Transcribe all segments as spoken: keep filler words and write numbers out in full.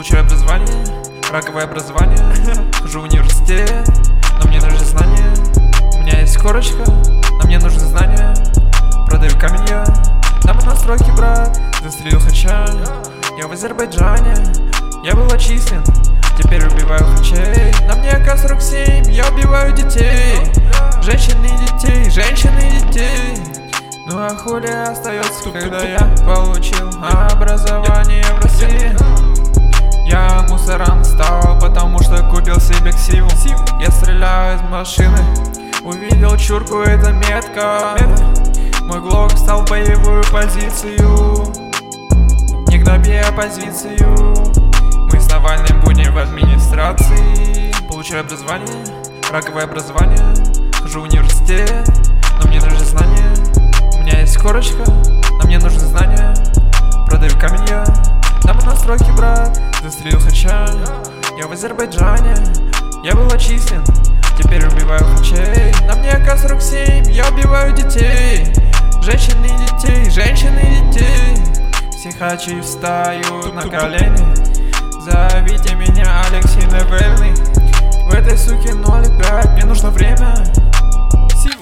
Получаю образование, раковое образование. Хожу в университет, но мне нужны знания. У меня есть корочка, но мне нужны знания. Продаю камень я на моностройке, брат. Застрелил хача, я в Азербайджане. Я был отчислен, теперь убиваю хачей. На мне а ка сорок семь, я убиваю детей. Женщины и детей, женщины и детей. Ну а хули остается, когда я получил образование в России? Я мусором стал, потому что купил себе ксиву. Я стреляю из машины, увидел чурку, это метка. Мой глок стал в боевую позицию. Не гноби оппозицию. Мы с Навальным будем в администрации. Получаю образование, раковое образование. Хожу в университет, но мне нужны знания. У меня есть корочка, но мне нужны знания. Продаю камень я на моностройке, брат. Застрелил хача, я в Азербайджане. Я был отчислен, теперь убиваю хачей. На мне а ка сорок семь, я убиваю детей. Женщины и детей, женщины и детей. Все хачи встают на колени. Зовите меня Алексей Навальный. В этой суке ноль пять, мне нужно время. Сиву.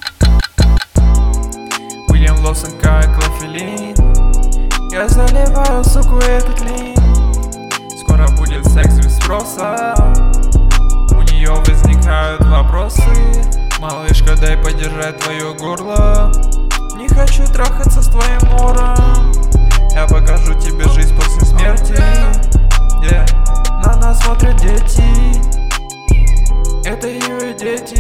Уильям Лоусон, как клофелин. Я заливаю, суку, этот лин. Скоро будет секс без спроса. У нее возникают вопросы. Малышка, дай подержать твое горло. Не хочу трахаться с твоим мором. Я покажу тебе жизнь после смерти. Yeah. На нас смотрят дети. Это ее дети.